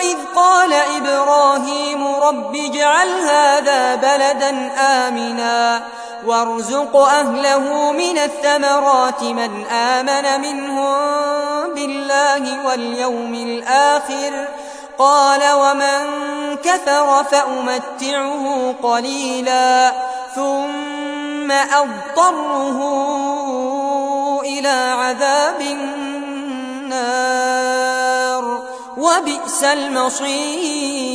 وإذ قال إبراهيم رب اجعل هذا بلدا آمنا وارزق أهله من الثمرات من آمن منهم بالله واليوم الآخر قال ومن كفر فأمتعه قليلا ثم أضطره إلى عذاب النار وبئس المصير.